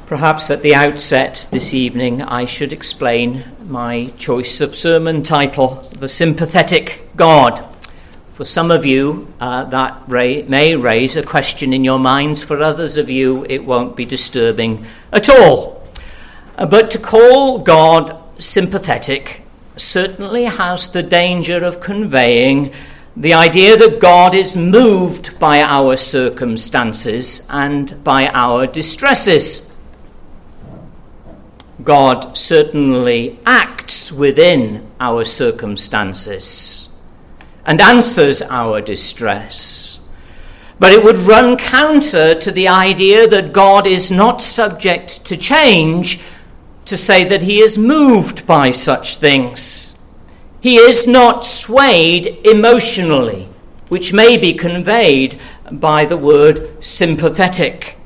Perhaps at the outset this evening I should explain my choice of sermon title, The Sympathetic God. For some of you, that may raise a question in your minds. For others of you, it won't be disturbing at all. But to call God sympathetic certainly has the danger of conveying the idea that God is moved by our circumstances and by our distresses. God certainly acts within our circumstances and answers our distress. But it would run counter to the idea that God is not subject to change to say that he is moved by such things. He is not swayed emotionally, which may be conveyed by the word sympathetic.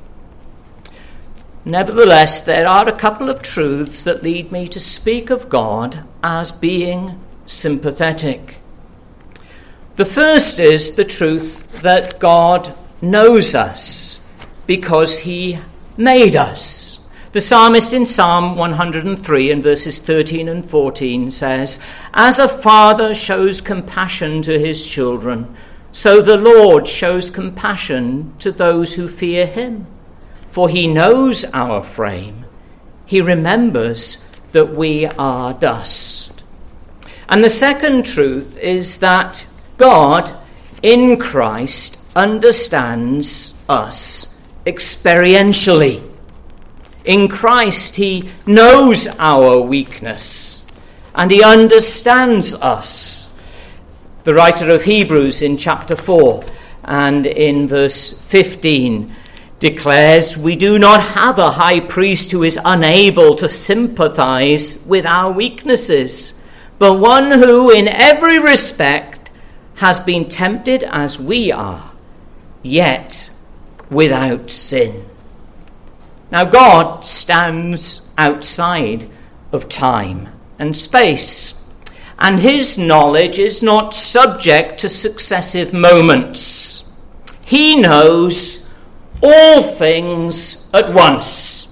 Nevertheless, there are a couple of truths that lead me to speak of God as being sympathetic. The first is the truth that God knows us because he made us. The psalmist in Psalm 103 and verses 13 and 14 says, "As a father shows compassion to his children, so the Lord shows compassion to those who fear him. For he knows our frame. He remembers that we are dust." And the second truth is that God in Christ understands us experientially. In Christ he knows our weakness and he understands us. The writer of Hebrews in chapter 4 and in verse 15 declares, "We do not have a high priest who is unable to sympathize with our weaknesses, but one who in every respect has been tempted as we are, yet without sin." Now God stands outside of time and space, and his knowledge is not subject to successive moments. He knows all things at once.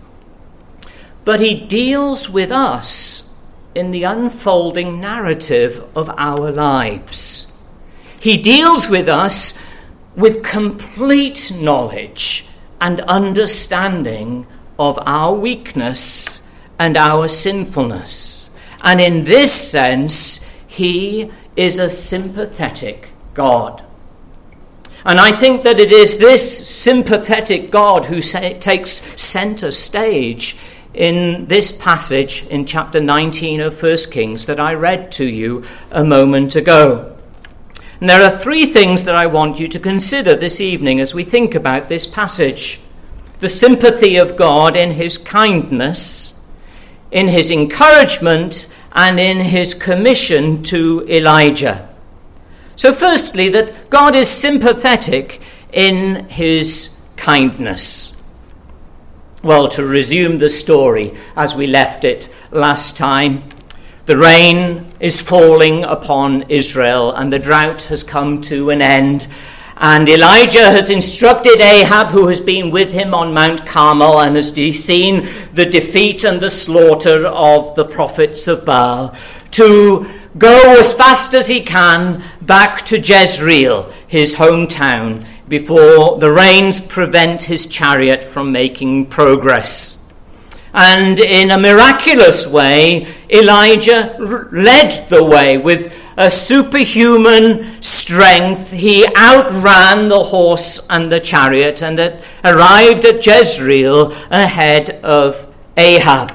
But he deals with us in the unfolding narrative of our lives. He deals with us with complete knowledge and understanding of our weakness and our sinfulness. And in this sense, he is a sympathetic God. And I think that it is this sympathetic God who takes center stage in this passage in chapter 19 of 1 Kings that I read to you a moment ago. And there are three things that I want you to consider this evening as we think about this passage. The sympathy of God in his kindness, in his encouragement, and in his commission to Elijah. So firstly, that God is sympathetic in his kindness. Well, to resume the story as we left it last time, the rain is falling upon Israel and the drought has come to an end. And Elijah has instructed Ahab, who has been with him on Mount Carmel and has seen the defeat and the slaughter of the prophets of Baal, to go as fast as he can back to Jezreel, his hometown, before the rains prevent his chariot from making progress. And in a miraculous way, Elijah led the way with a superhuman strength. He outran the horse and the chariot and arrived at Jezreel ahead of Ahab.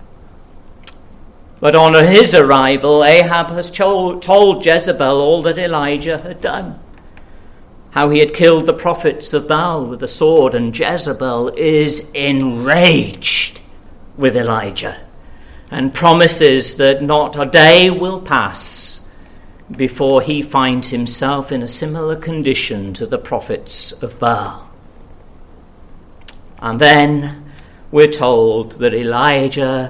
But on his arrival, Ahab has told Jezebel all that Elijah had done, how he had killed the prophets of Baal with the sword, and Jezebel is enraged with Elijah and promises that not a day will pass before he finds himself in a similar condition to the prophets of Baal. And then we're told that Elijah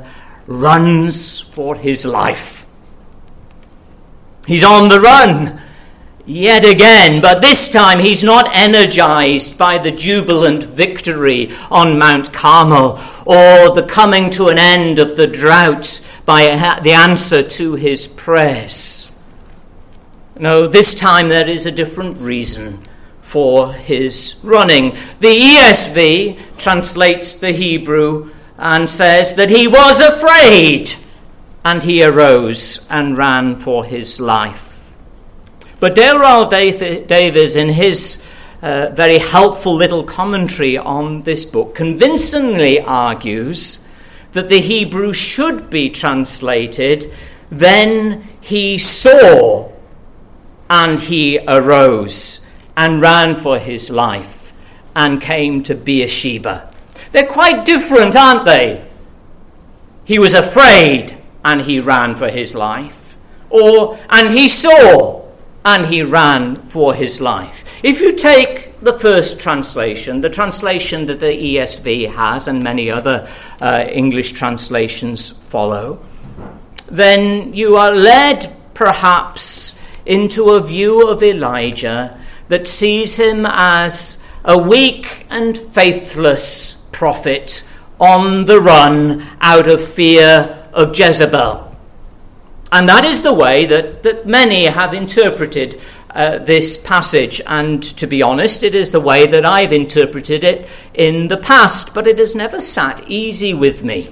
runs for his life. He's on the run. yet again, but this time he's not energized by the jubilant victory on Mount Carmel or the coming to an end of the drought by the answer to his prayers. No, this time there is a different reason for his running. The ESV translates the Hebrew and says that he was afraid and he arose and ran for his life. But Dale Rowell Davies, in his very helpful little commentary on this book, convincingly argues that the Hebrew should be translated, then he saw and he arose and ran for his life and came to Beersheba. They're quite different, aren't they? He was afraid and he ran for his life. And he saw and he ran for his life. If you take the first translation, the translation that the ESV has and many other English translations follow, then you are led perhaps into a view of Elijah that sees him as a weak and faithless prophet on the run out of fear of Jezebel. And that is the way that many have interpreted this passage. And to be honest, it is the way that I've interpreted it in the past, but it has never sat easy with me.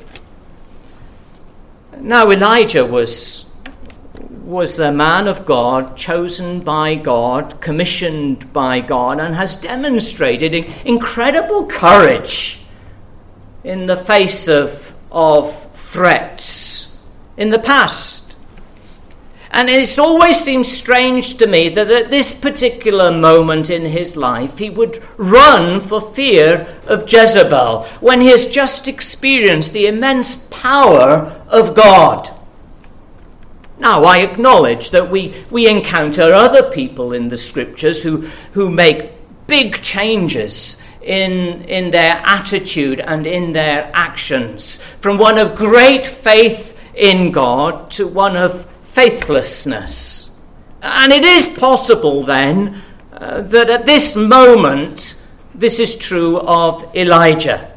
Now, Elijah was a man of God, chosen by God, commissioned by God, and has demonstrated incredible courage in the face of threats in the past. And it's always seemed strange to me that at this particular moment in his life, he would run for fear of Jezebel when he has just experienced the immense power of God. Now, I acknowledge that we encounter other people in the scriptures who make big changes in their attitude and in their actions, from one of great faith in God to one of faithlessness. And it is possible then that at this moment this is true of Elijah.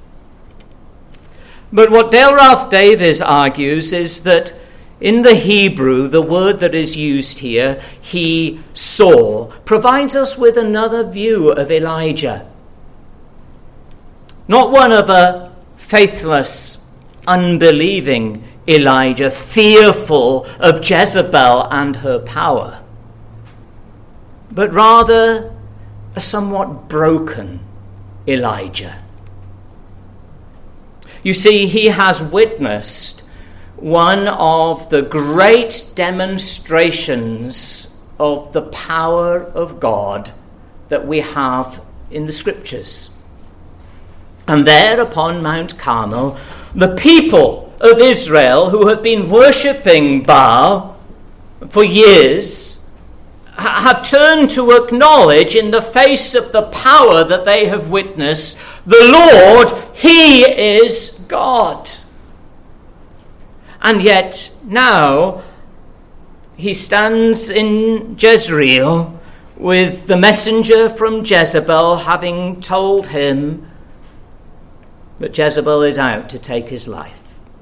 But what Dale Ralph Davies argues is that in the Hebrew, the word that is used here, he saw, provides us with another view of Elijah. Not one of a faithless, unbelieving Elijah, fearful of Jezebel and her power, but rather a somewhat broken Elijah. You see, he has witnessed one of the great demonstrations of the power of God that we have in the scriptures. And there upon Mount Carmel, the people of Israel who have been worshipping Baal for years have turned to acknowledge in the face of the power that they have witnessed, the Lord, he is God. And yet now he stands in Jezreel with the messenger from Jezebel having told him that Jezebel is out to take his life.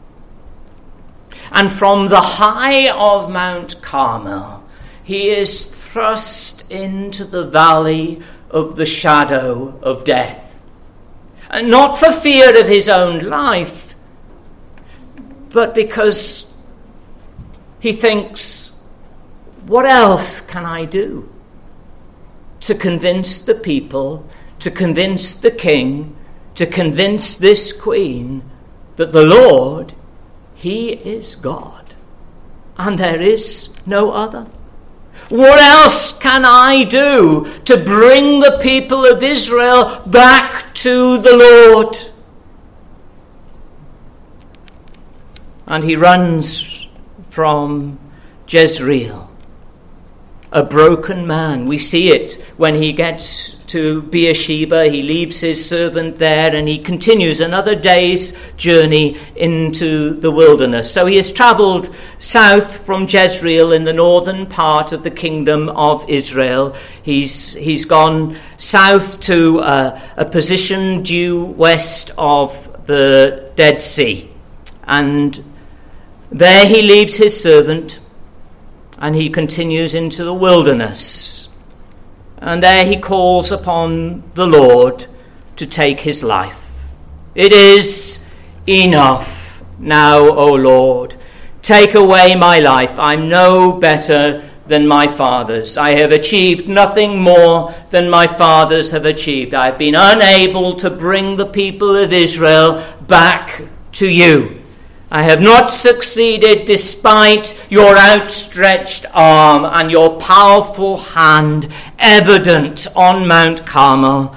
And from the high of Mount Carmel, he is thrust into the valley of the shadow of death. And not for fear of his own life, but because he thinks, what else can I do to convince the people, to convince the king, to convince this queen that the Lord, he is God, and there is no other? What else can I do to bring the people of Israel back to the Lord? And he runs from Jezreel. a broken man. We see it when he gets to Beersheba. He leaves his servant there and he continues another day's journey into the wilderness. So he has travelled south from Jezreel in the northern part of the kingdom of Israel. He's gone south to a position due west of the Dead Sea. And there he leaves his servant and he continues into the wilderness. And there he calls upon the Lord to take his life. It is enough now, O Lord. Take away my life. I'm no better than my fathers. I have achieved nothing more than my fathers have achieved. I've been unable to bring the people of Israel back to you. I have not succeeded despite your outstretched arm and your powerful hand evident on Mount Carmel.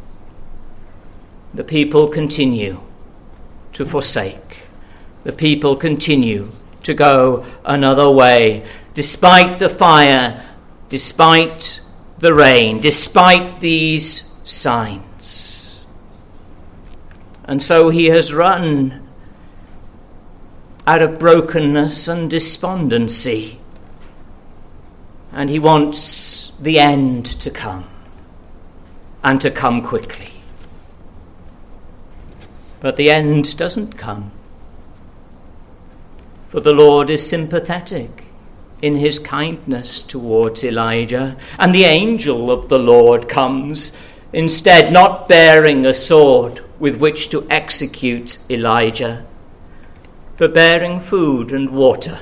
The people continue to forsake. The people continue to go another way, despite the fire, despite the rain, despite these signs. And so he has run out of brokenness and despondency. And he wants the end to come, and to come quickly. But the end doesn't come. For the Lord is sympathetic in his kindness towards Elijah. And the angel of the Lord comes, instead not bearing a sword with which to execute Elijah, but bearing food and water.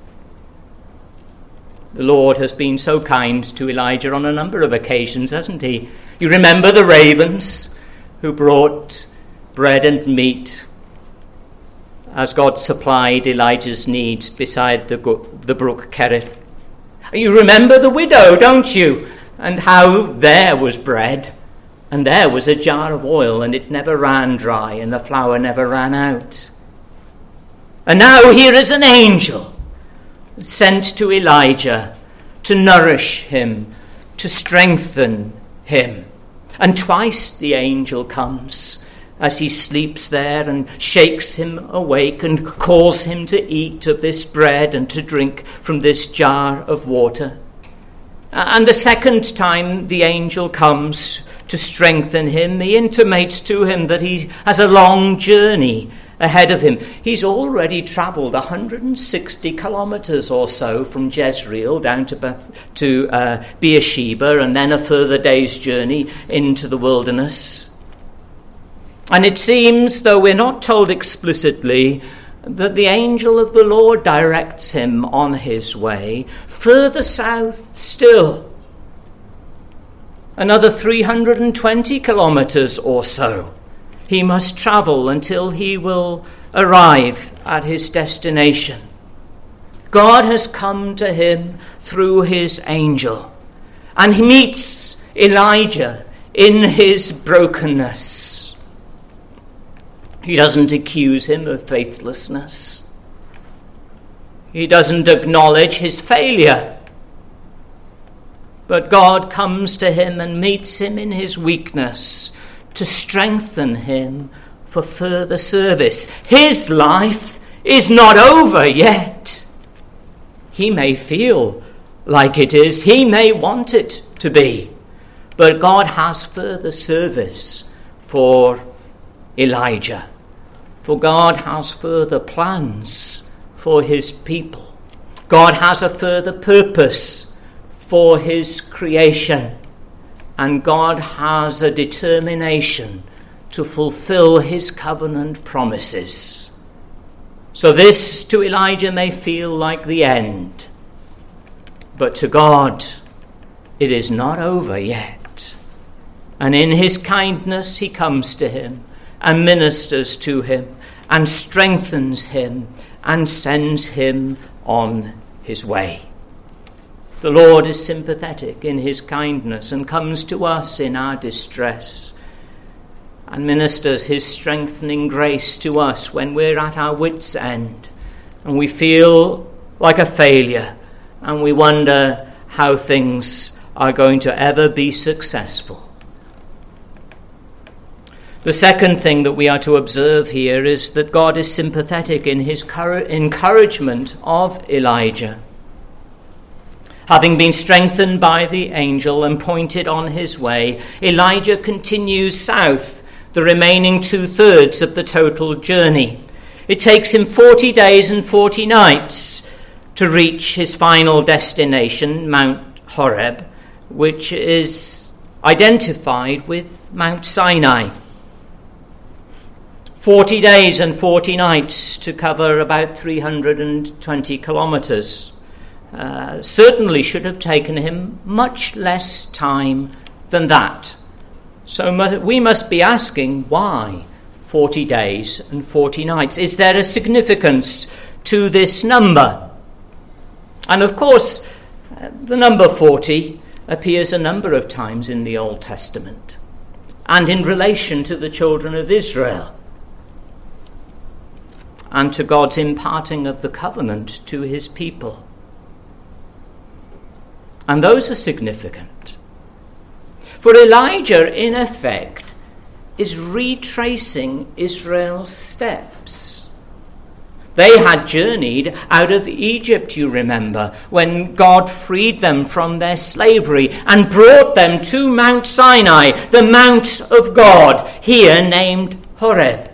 The Lord has been so kind to Elijah on a number of occasions, hasn't he? You remember the ravens who brought bread and meat as God supplied Elijah's needs beside the brook Kerith. You remember the widow, don't you? And how there was bread, and there was a jar of oil, and it never ran dry, and the flour never ran out. And now here is an angel sent to Elijah to nourish him, to strengthen him. And twice the angel comes as he sleeps there and shakes him awake and calls him to eat of this bread and to drink from this jar of water. And the second time the angel comes to strengthen him, he intimates to him that he has a long journey ahead of him. He's already travelled 160 kilometres or so from Jezreel down to Beersheba, and then a further day's journey into the wilderness. And it seems, though we're not told explicitly, that the angel of the Lord directs him on his way further south still, another 320 kilometres or so. He must travel until he will arrive at his destination. God has come to him through his angel, and he meets Elijah in his brokenness. He doesn't accuse him of faithlessness. He doesn't acknowledge his failure. But God comes to him and meets him in his weakness to strengthen him for further service. His life is not over yet. He may feel like it is. He may want it to be. But God has further service for Elijah. For God has further plans for his people. God has a further purpose for his creation. And God has a determination to fulfill his covenant promises. So this to Elijah may feel like the end, but to God it is not over yet. And in his kindness he comes to him and ministers to him and strengthens him and sends him on his way. The Lord is sympathetic in his kindness and comes to us in our distress and ministers his strengthening grace to us when we're at our wits' end and we feel like a failure and we wonder how things are going to ever be successful. The second thing that we are to observe here is that God is sympathetic in his encouragement of Elijah. Having been strengthened by the angel and pointed on his way, Elijah continues south, the remaining 2/3 of the total journey. It takes him 40 days and 40 nights to reach his final destination, Mount Horeb, which is identified with Mount Sinai. 40 days and 40 nights to cover about 320 kilometers. Certainly should have taken him much less time than that. So we must be asking, why 40 days and 40 nights? Is there a significance to this number? And of course, the number 40 appears a number of times in the Old Testament and in relation to the children of Israel and to God's imparting of the covenant to his people. And those are significant. For Elijah, in effect, is retracing Israel's steps. They had journeyed out of Egypt, you remember, when God freed them from their slavery and brought them to Mount Sinai, the Mount of God, here named Horeb.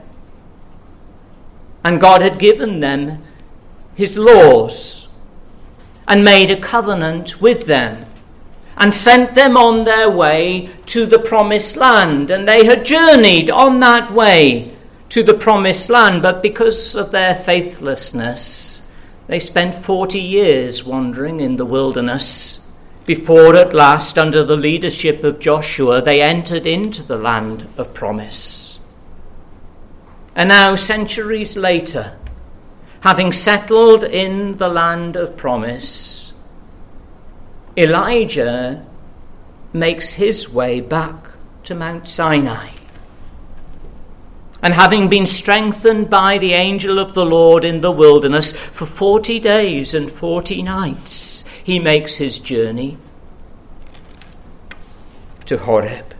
And God had given them his laws and made a covenant with them and sent them on their way to the promised land. And they had journeyed on that way to the promised land, but because of their faithlessness, they spent 40 years wandering in the wilderness before at last, under the leadership of Joshua, they entered into the land of promise. And now, centuries later, having settled in the land of promise, Elijah makes his way back to Mount Sinai. And having been strengthened by the angel of the Lord in the wilderness for 40 days and 40 nights, he makes his journey to Horeb.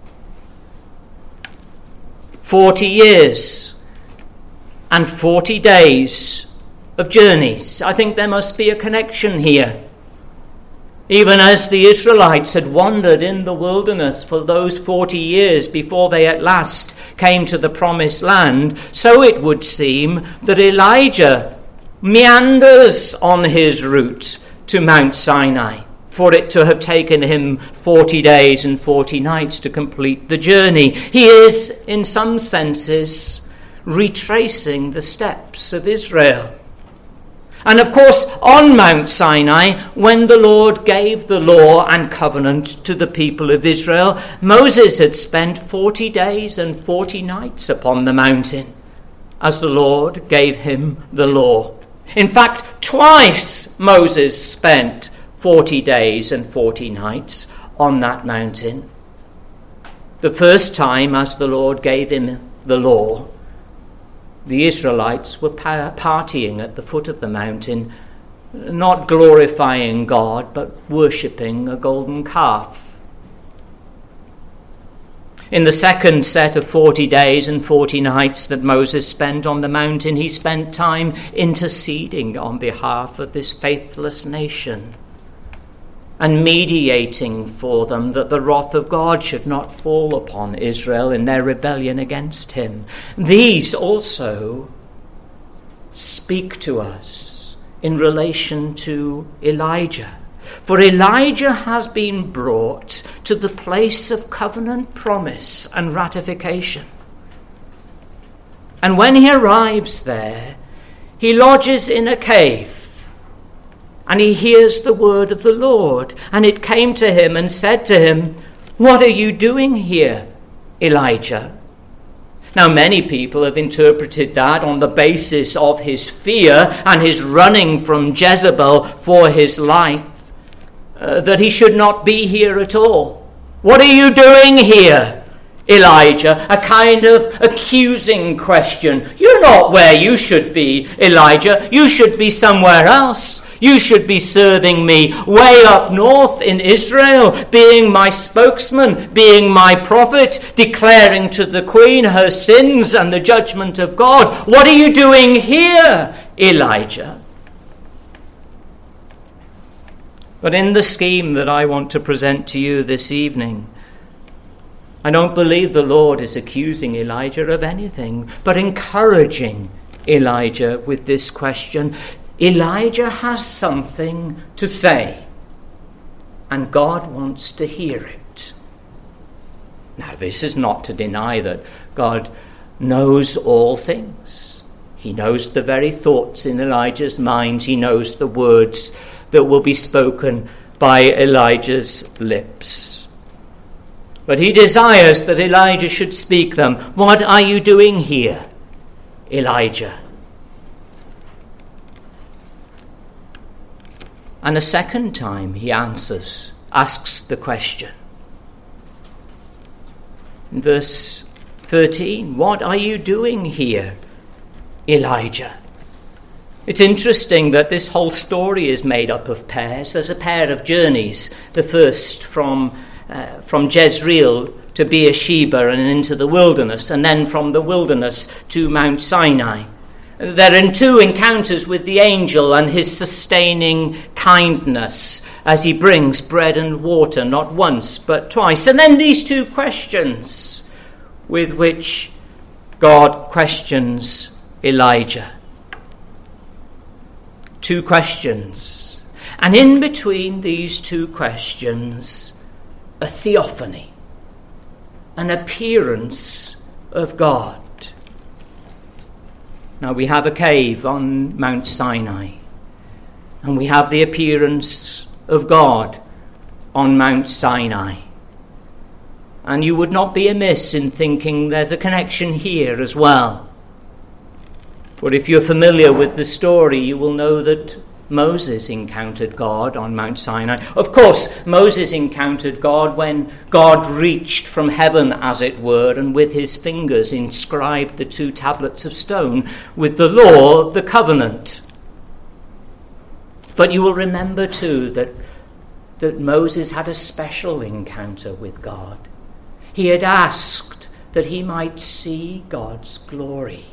40 years and 40 days of journeys. I think there must be a connection here. Even as the Israelites had wandered in the wilderness for those 40 years before they at last came to the promised land, so it would seem that Elijah meanders on his route to Mount Sinai, for it to have taken him 40 days and 40 nights to complete the journey. He is, in some senses, retracing the steps of Israel. And of course, on Mount Sinai, when the Lord gave the law and covenant to the people of Israel, Moses had spent 40 days and 40 nights upon the mountain as the Lord gave him the law. In fact, twice Moses spent 40 days and 40 nights on that mountain. The first time, as the Lord gave him the law, the Israelites were partying at the foot of the mountain, not glorifying God, but worshipping a golden calf. In the second set of 40 days and 40 nights that Moses spent on the mountain, he spent time interceding on behalf of this faithless nation and mediating for them that the wrath of God should not fall upon Israel in their rebellion against him. These also speak to us in relation to Elijah. For Elijah has been brought to the place of covenant promise and ratification. And when he arrives there, he lodges in a cave. And he hears the word of the Lord. And it came to him and said to him, "What are you doing here, Elijah?" Now, many people have interpreted that on the basis of his fear and his running from Jezebel for his life, that he should not be here at all. "What are you doing here, Elijah?" A kind of accusing question. You're not where you should be, Elijah. You should be somewhere else. You should be serving me way up north in Israel, being my spokesman, being my prophet, declaring to the queen her sins and the judgment of God. What are you doing here, Elijah? But in the scheme that I want to present to you this evening, I don't believe the Lord is accusing Elijah of anything, but encouraging Elijah with this question. Elijah has something to say, and God wants to hear it. Now, this is not to deny that God knows all things. He knows the very thoughts in Elijah's mind. He knows the words that will be spoken by Elijah's lips. But he desires that Elijah should speak them. What are you doing here, Elijah? And a second time he asks the question. In verse 13, what are you doing here, Elijah? It's interesting that this whole story is made up of pairs. There's a pair of journeys. The first from Jezreel to Beersheba and into the wilderness, and then from the wilderness to Mount Sinai. There are two encounters with the angel and his sustaining kindness as he brings bread and water, not once but twice. And then these two questions with which God questions Elijah. Two questions. And in between these two questions, a theophany, an appearance of God. Now we have a cave on Mount Sinai, and we have the appearance of God on Mount Sinai. And you would not be amiss in thinking there's a connection here as well. For if you're familiar with the story, you will know that Moses encountered God on Mount Sinai. Of course, Moses encountered God when God reached from heaven, as it were, and with his fingers inscribed the 2 tablets of stone with the law of the covenant. But you will remember too that Moses had a special encounter with God. He had asked that he might see God's glory.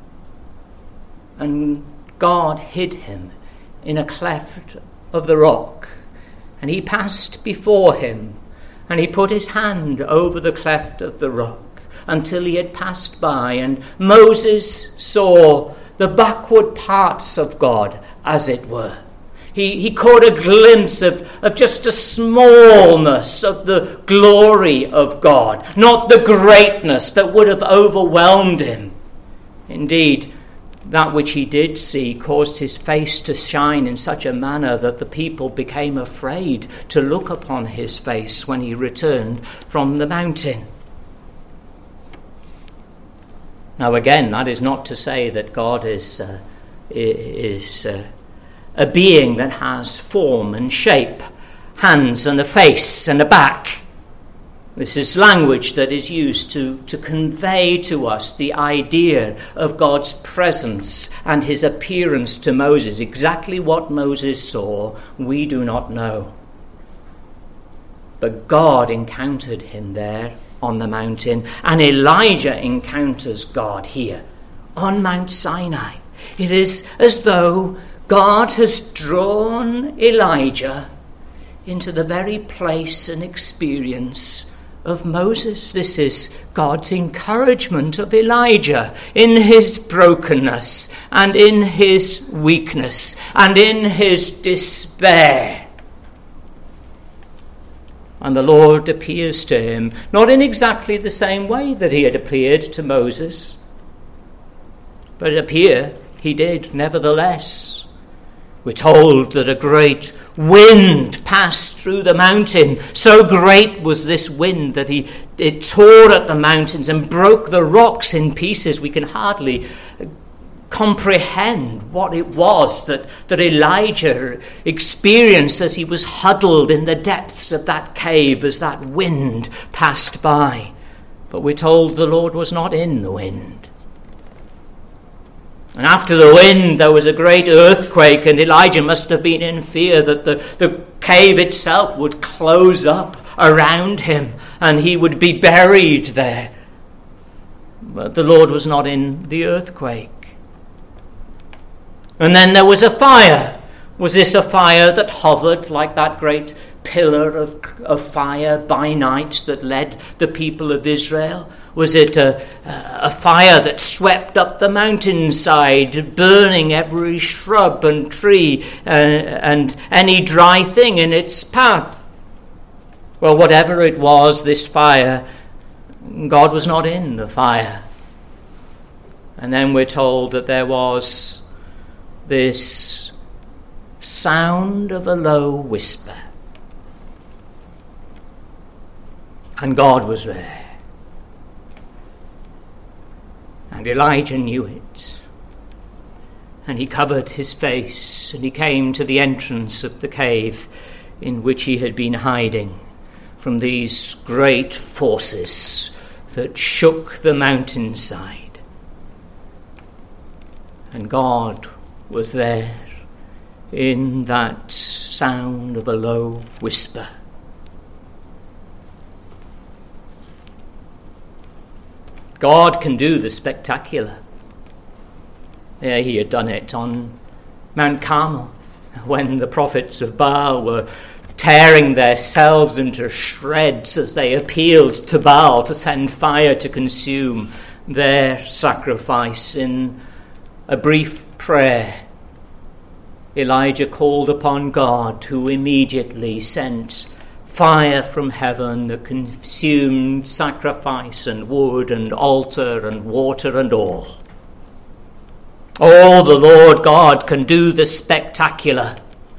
And God hid him in a cleft of the rock, and he passed before him, and he put his hand over the cleft of the rock until he had passed by, and Moses saw the backward parts of God, as it were. He caught a glimpse of just a smallness of the glory of God, not the greatness that would have overwhelmed him. Indeed, that which he did see caused his face to shine in such a manner that the people became afraid to look upon his face when he returned from the mountain. Now again, that is not to say that God is a being that has form and shape, hands and a face and a back. This is language that is used to convey to us the idea of God's presence and his appearance to Moses. Exactly what Moses saw, we do not know. But God encountered him there on the mountain, and Elijah encounters God here on Mount Sinai. It is as though God has drawn Elijah into the very place and experience of Moses. This is God's encouragement of Elijah in his brokenness and in his weakness and in his despair. And the Lord appears to him, not in exactly the same way that he had appeared to Moses, but appear he did nevertheless. We're told that a great wind passed through the mountain. So great was this wind that it tore at the mountains and broke the rocks in pieces. We can hardly comprehend what it was that Elijah experienced as he was huddled in the depths of that cave as that wind passed by. But we're told the Lord was not in the wind. And after the wind, there was a great earthquake, and Elijah must have been in fear that the cave itself would close up around him and he would be buried there. But the Lord was not in the earthquake. And then there was a fire. Was this a fire that hovered like that great pillar of fire by night that led the people of Israel? Was it a fire that swept up the mountainside, burning every shrub and tree and any dry thing in its path? Well, whatever it was, this fire, God was not in the fire. And then we're told that there was this sound of a low whisper. And God was there. And Elijah knew it. And he covered his face, and he came to the entrance of the cave in which he had been hiding from these great forces that shook the mountainside. And God was there in that sound of a low whisper. God can do the spectacular. Yeah, he had done it on Mount Carmel when the prophets of Baal were tearing themselves into shreds as they appealed to Baal to send fire to consume their sacrifice. In a brief prayer, Elijah called upon God, who immediately sent fire from heaven that consumed sacrifice and wood and altar and water and all. Oh, the Lord God can do the spectacular.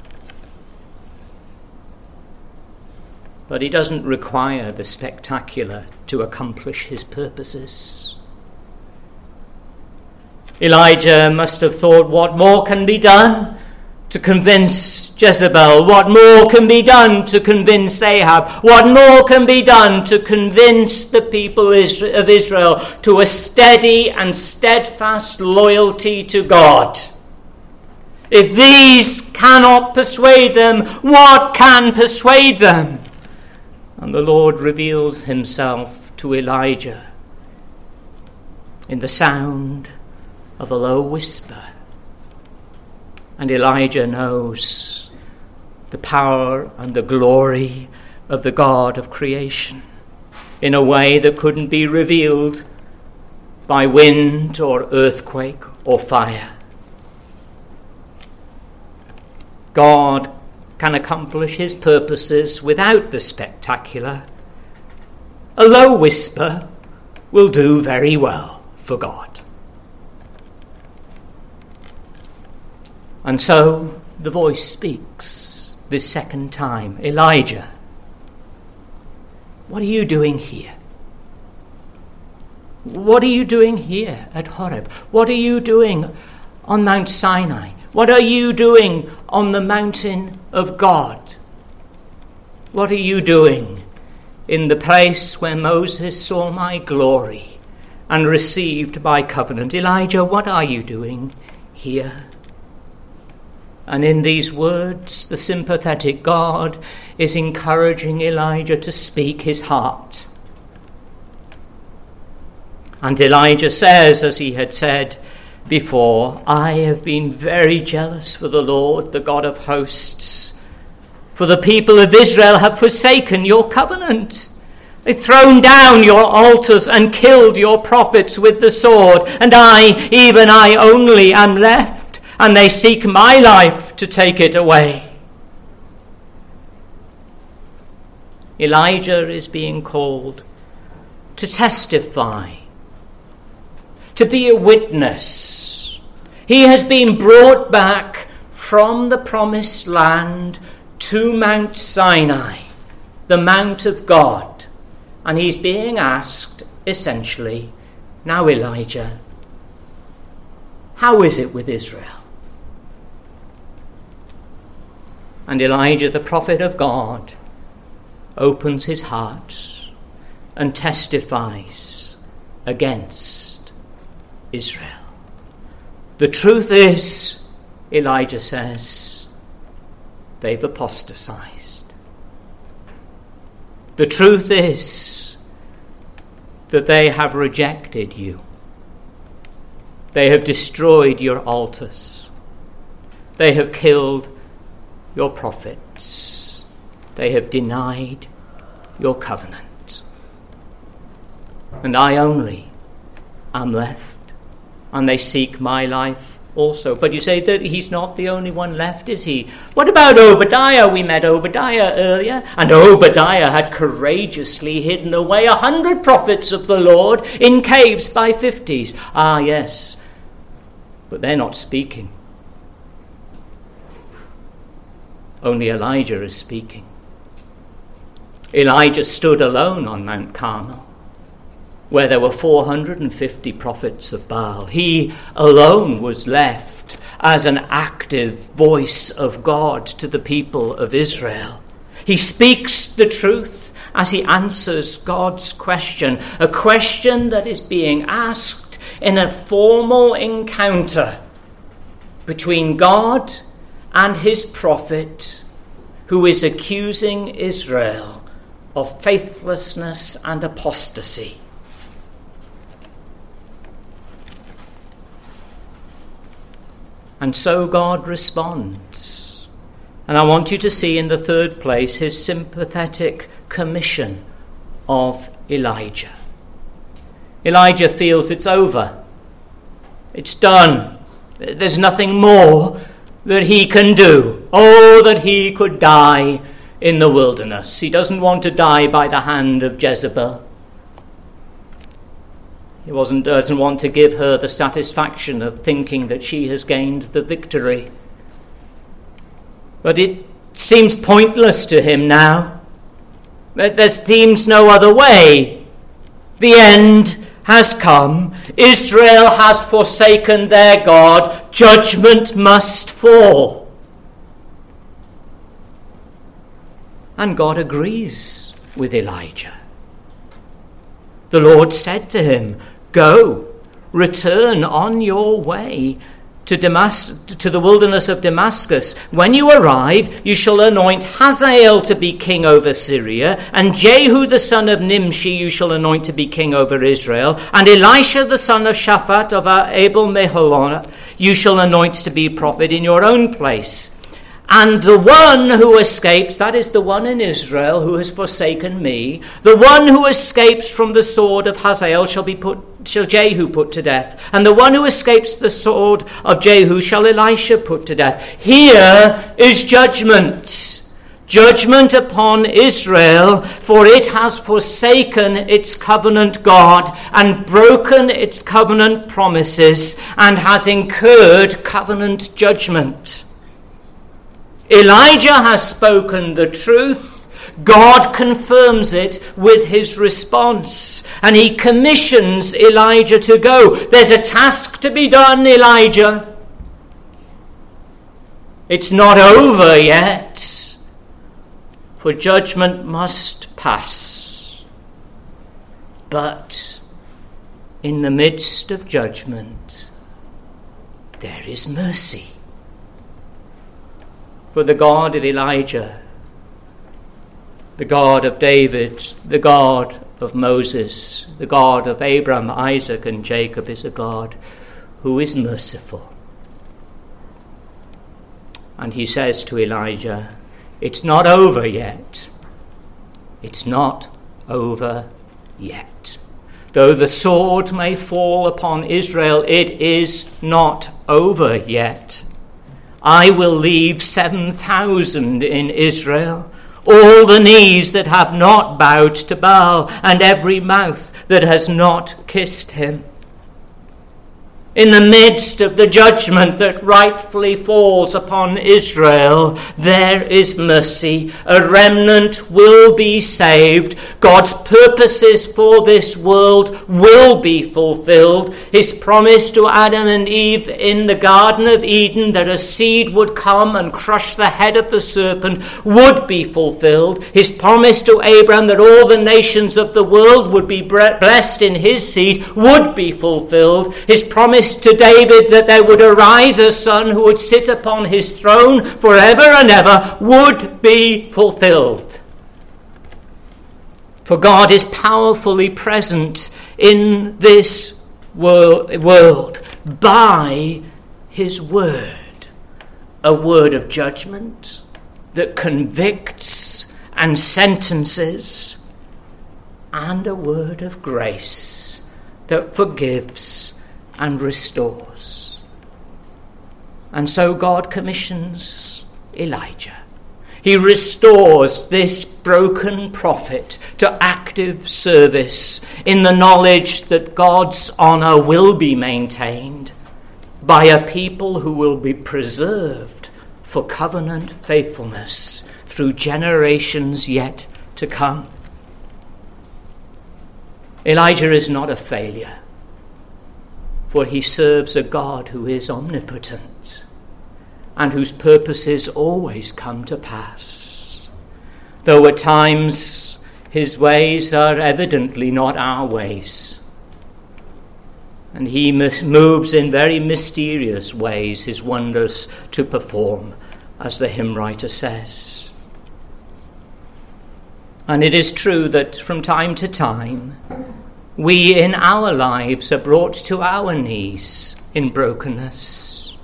But he doesn't require the spectacular to accomplish his purposes. Elijah must have thought, what more can be done to convince Jezebel? What more can be done to convince Ahab? What more can be done to convince the people of Israel to a steady and steadfast loyalty to God? If these cannot persuade them, what can persuade them? And the Lord reveals himself to Elijah in the sound of a low whisper. And Elijah knows the power and the glory of the God of creation in a way that couldn't be revealed by wind or earthquake or fire. God can accomplish his purposes without the spectacular. A low whisper will do very well for God. And so the voice speaks this second time. Elijah, what are you doing here? What are you doing here at Horeb? What are you doing on Mount Sinai? What are you doing on the mountain of God? What are you doing in the place where Moses saw my glory and received my covenant? Elijah, what are you doing here? And in these words, the sympathetic God is encouraging Elijah to speak his heart. And Elijah says, as he had said before, I have been very jealous for the Lord, the God of hosts. For the people of Israel have forsaken your covenant. They've thrown down your altars and killed your prophets with the sword. And I, even I only, am left. And they seek my life to take it away. Elijah is being called to testify, to be a witness. He has been brought back from the promised land to Mount Sinai, the Mount of God. And he's being asked, essentially, now Elijah, how is it with Israel? And Elijah, the prophet of God, opens his heart and testifies against Israel. The truth is, Elijah says, they've apostatized. The truth is that they have rejected you. They have destroyed your altars. They have killed your prophets. They have denied your covenant. And I only am left, and they seek my life also. But you say that he's not the only one left, is he? What about Obadiah? We met Obadiah earlier, and Obadiah had courageously hidden away 100 prophets of the Lord in caves by 50s. Ah, yes, but they're not speaking. Only Elijah is speaking. Elijah stood alone on Mount Carmel, where there were 450 prophets of Baal. He alone was left as an active voice of God to the people of Israel. He speaks the truth as he answers God's question, a question that is being asked in a formal encounter between God and his prophet, who is accusing Israel of faithlessness and apostasy. And so God responds. And I want you to see in the third place his sympathetic commission of Elijah. Elijah feels it's over. It's done. There's nothing more that he can do. Oh, that he could die in the wilderness. He doesn't want to die by the hand of Jezebel. He doesn't want to give her the satisfaction of thinking that she has gained the victory. But it seems pointless to him now. There seems no other way. The end has come. Israel has forsaken their God. Judgment must fall. And God agrees with Elijah. The Lord said to him, "Go, return on your way to the wilderness of Damascus. When you arrive, you shall anoint Hazael to be king over Syria, and Jehu the son of Nimshi you shall anoint to be king over Israel, and Elisha the son of Shaphat of Abel-Meholah you shall anoint to be prophet in your own place. And the one who escapes," that is the one in Israel who has forsaken me, "the one who escapes from the sword of Hazael shall Jehu put to death, and the one who escapes the sword of Jehu shall Elisha put to death." Here is judgment. Judgment upon Israel, for it has forsaken its covenant God and broken its covenant promises and has incurred covenant judgment. Elijah has spoken the truth. God confirms it with his response, and he commissions Elijah to go. There's a task to be done, Elijah. It's not over yet, for judgment must pass. But in the midst of judgment, there is mercy. For the God of Elijah, the God of David, the God of Moses, the God of Abraham, Isaac, and Jacob is a God who is merciful. And he says to Elijah, "It's not over yet. It's not over yet. Though the sword may fall upon Israel, it is not over yet. I will leave 7,000 in Israel, all the knees that have not bowed to Baal, and every mouth that has not kissed him." In the midst of the judgment that rightfully falls upon Israel, there is mercy. A remnant will be saved. God's purposes for this world will be fulfilled. His promise to Adam and Eve in the Garden of Eden that a seed would come and crush the head of the serpent would be fulfilled. His promise to Abraham that all the nations of the world would be blessed in his seed would be fulfilled. His promise promised to David that there would arise a son who would sit upon his throne forever and ever would be fulfilled. For God is powerfully present in this world by his word, a word of judgment that convicts and sentences, and a word of grace that forgives and restores. And so God commissions Elijah. He restores this broken prophet to active service in the knowledge that God's honour will be maintained by a people who will be preserved for covenant faithfulness through generations yet to come. Elijah is not a failure, for he serves a God who is omnipotent and whose purposes always come to pass, though at times his ways are evidently not our ways. And he moves in very mysterious ways his wonders to perform, as the hymn writer says. And it is true that from time to time, we in our lives are brought to our knees in brokenness.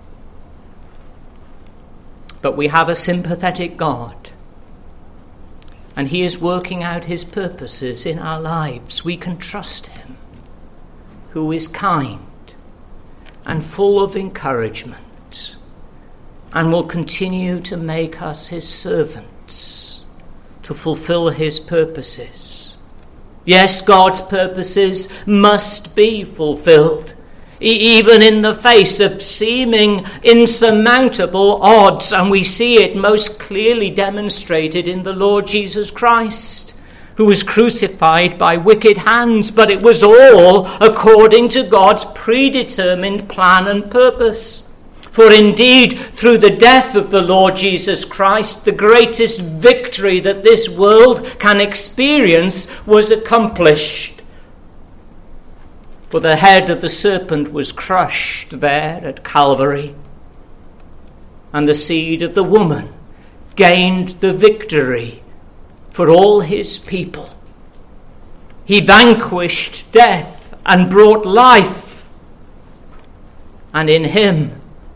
But we have a sympathetic God, and he is working out his purposes in our lives. We can trust him, who is kind and full of encouragement, and will continue to make us his servants to fulfill his purposes. Yes, God's purposes must be fulfilled, even in the face of seeming insurmountable odds, and we see it most clearly demonstrated in the Lord Jesus Christ, who was crucified by wicked hands, but it was all according to God's predetermined plan and purpose. For indeed, through the death of the Lord Jesus Christ, the greatest victory that this world can experience was accomplished. For the head of the serpent was crushed there at Calvary, and the seed of the woman gained the victory for all his people. He vanquished death and brought life, and in him,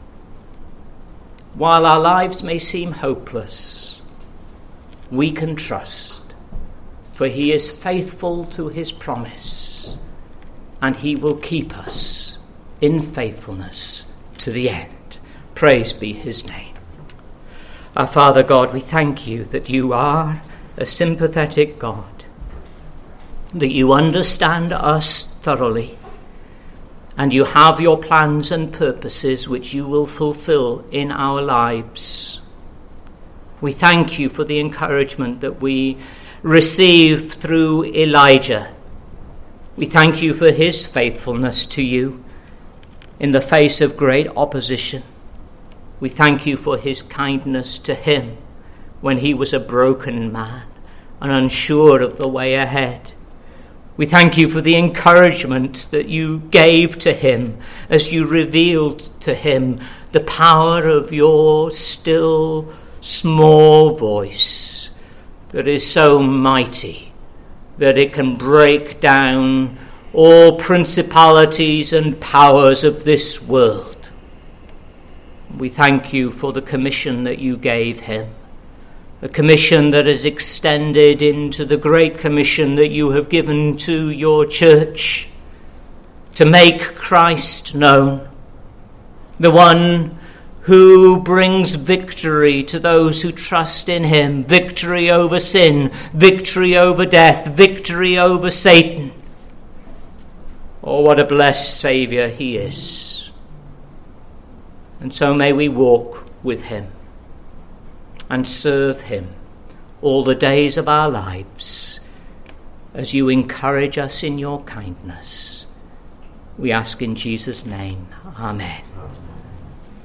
while our lives may seem hopeless, we can trust, for he is faithful to his promise, and he will keep us in faithfulness to the end. Praise be his name. Our Father God, we thank you that you are a sympathetic God, that you understand us thoroughly, and you have your plans and purposes which you will fulfill in our lives. We thank you for the encouragement that we receive through Elijah. We thank you for his faithfulness to you in the face of great opposition. We thank you for his kindness to him when he was a broken man and unsure of the way ahead. We thank you for the encouragement that you gave to him as you revealed to him the power of your still small voice that is so mighty that it can break down all principalities and powers of this world. We thank you for the commission that you gave him, a commission that is extended into the great commission that you have given to your church, to make Christ known, the one who brings victory to those who trust in him, victory over sin, victory over death, victory over Satan. Oh, what a blessed Saviour he is. And so may we walk with him and serve him all the days of our lives as you encourage us in your kindness. We ask in Jesus' name. Amen.